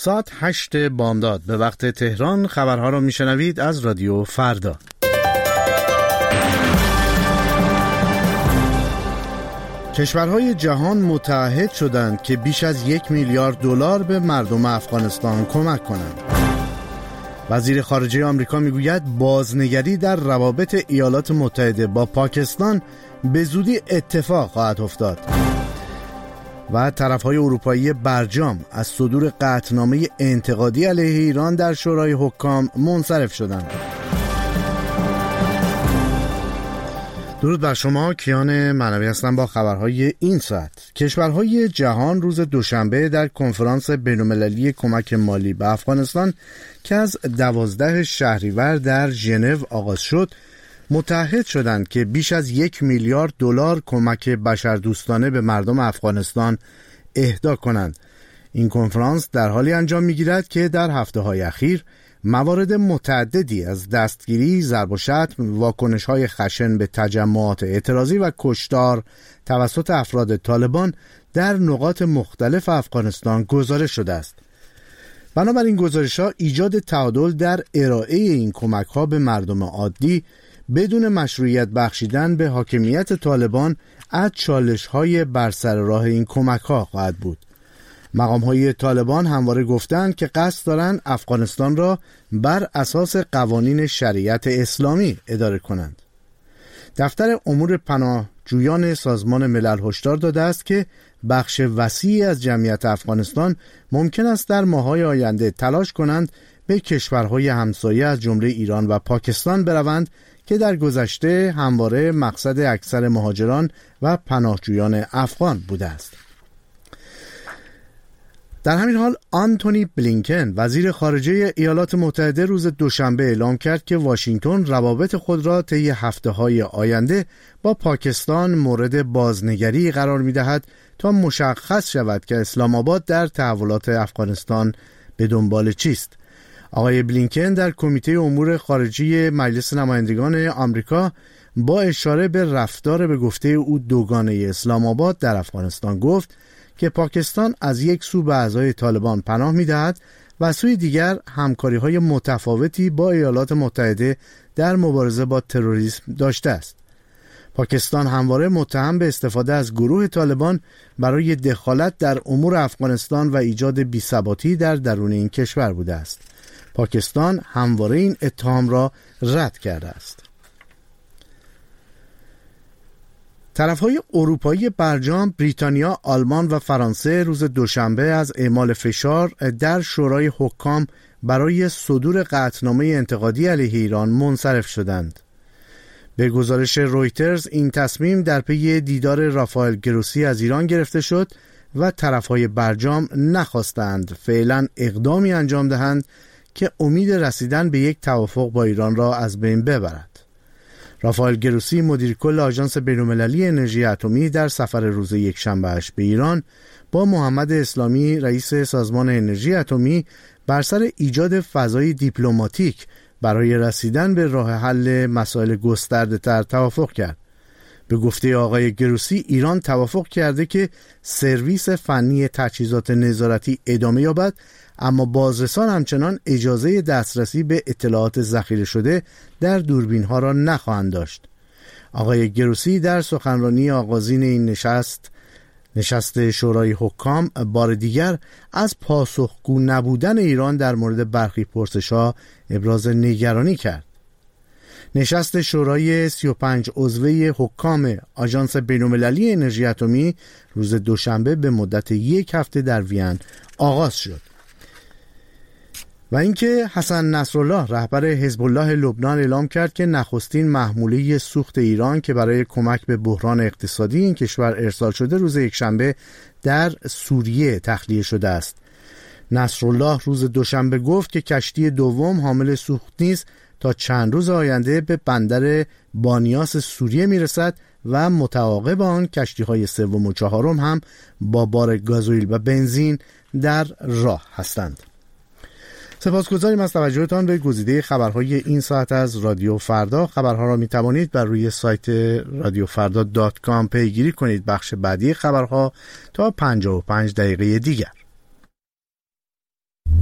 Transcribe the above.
ساعت 8 بامداد به وقت تهران خبرها را میشنوید از رادیو فردا. کشورهای جهان متعهد شدند که بیش از 1 میلیارد دلار به مردم افغانستان کمک کنند. وزیر خارجه آمریکا میگوید بازنگری در روابط ایالات متحده با پاکستان به زودی اتفاق خواهد افتاد. و طرفهای اروپایی برجام از صدور قطعنامه انتقادی علیه ایران در شورای حکام منصرف شدند. درود بر شما، کیان معنوی هستم با خبرهای این ساعت. کشورهای جهان روز دوشنبه در کنفرانس بین‌المللی کمک مالی به افغانستان که از 12 شهریور در ژنو آغاز شد متعهد شدند که بیش از 1 میلیارد دلار کمک بشردوستانه به مردم افغانستان اهدا کنند. این کنفرانس در حالی انجام می‌گیرد که در هفته‌های اخیر موارد متعددی از دستگیری، ضرب و شتم، واکنش‌های خشن به تجمعات اعتراضی و کشتار توسط افراد طالبان در نقاط مختلف افغانستان گزارش شده است. بنابراین گزارش‌ها ایجاد تعادل در ارائه این کمک‌ها به مردم عادی بدون مشروعیت بخشیدن به حاکمیت طالبان از چالش‌های بر سر راه این کمک‌ها خواهد بود. مقام‌های طالبان همواره گفتند که قصد دارند افغانستان را بر اساس قوانین شریعت اسلامی اداره کنند. دفتر امور پناهجویان سازمان ملل هشدار داده است که بخش وسیعی از جمعیت افغانستان ممکن است در ماه‌های آینده تلاش کنند به کشورهای همسایه از جمله ایران و پاکستان بروند که در گذشته همواره مقصد اکثر مهاجران و پناهجویان افغان بوده است. در همین حال آنتونی بلینکن وزیر خارجه ایالات متحده روز دوشنبه اعلام کرد که واشنگتن روابط خود را طی هفته‌های آینده با پاکستان مورد بازنگری قرار می‌دهد تا مشخص شود که اسلام آباد در تحولات افغانستان به دنبال چیست. آقای بلینکن در کمیته امور خارجی مجلس نمایندگان آمریکا با اشاره به رفتار به گفته او دوگانه اسلام آباد در افغانستان گفت که پاکستان از یک سو به اعضای طالبان پناه می‌دهد و سوی دیگر همکاری‌های متفاوتی با ایالات متحده در مبارزه با تروریسم داشته است. پاکستان همواره متهم به استفاده از گروه طالبان برای دخالت در امور افغانستان و ایجاد بی‌ثباتی در درون این کشور بوده است. پاکستان همواره این اتهام را رد کرده است. طرفهای اروپایی برجام، بریتانیا، آلمان و فرانسه روز دوشنبه از اعمال فشار در شورای حکام برای صدور قطعنامه انتقادی علیه ایران منصرف شدند. به گزارش رویترز این تصمیم در پی دیدار رافائل گروسی از ایران گرفته شد و طرفهای برجام نخواستند فعلا اقدامی انجام دهند که امید رسیدن به یک توافق با ایران را از بین ببرد. رافائل گروسی مدیر کل آژانس بین‌المللی انرژی اتمی در سفر روز یکشنبه‌اش به ایران با محمد اسلامی رئیس سازمان انرژی اتمی بر سر ایجاد فضای دیپلماتیک برای رسیدن به راه حل مسائل گسترده‌تر توافق کرد. به گفته آقای گروسی ایران توافق کرده که سرویس فنی تجهیزات نظارتی ادامه یابد، اما بازرسان همچنان اجازه دسترسی به اطلاعات ذخیره شده در دوربین‌ها را نخواهند داشت. آقای گروسی در سخنرانی آغازین این نشست شورای حکام بار دیگر از پاسخگو نبودن ایران در مورد برخی پرسش‌ها ابراز نگرانی کرد. نشست شورای 35 عضوه حکام آژانس بین‌المللی انرژی اتمی روز دوشنبه به مدت 1 هفته در وین آغاز شد. و اینکه حسن نصرالله رهبر حزب الله لبنان اعلام کرد که نخستین محموله سوخت ایران که برای کمک به بحران اقتصادی این کشور ارسال شده روز یکشنبه در سوریه تخلیه شده است. نصرالله روز دوشنبه گفت که کشتی دوم حامل سوخت نیز تا چند روز آینده به بندر بانیاس سوریه میرسد و متعاقب آن کشتی‌های سوم و چهارم هم با بار گازوئیل و بنزین در راه هستند. سپاسگزاریم از توجهتان به گزیده خبرهای این ساعت از رادیو فردا. خبرها را می توانید بر روی سایت radiofrda.com پیگیری کنید. بخش بعدی خبرها تا 55 دقیقه دیگر.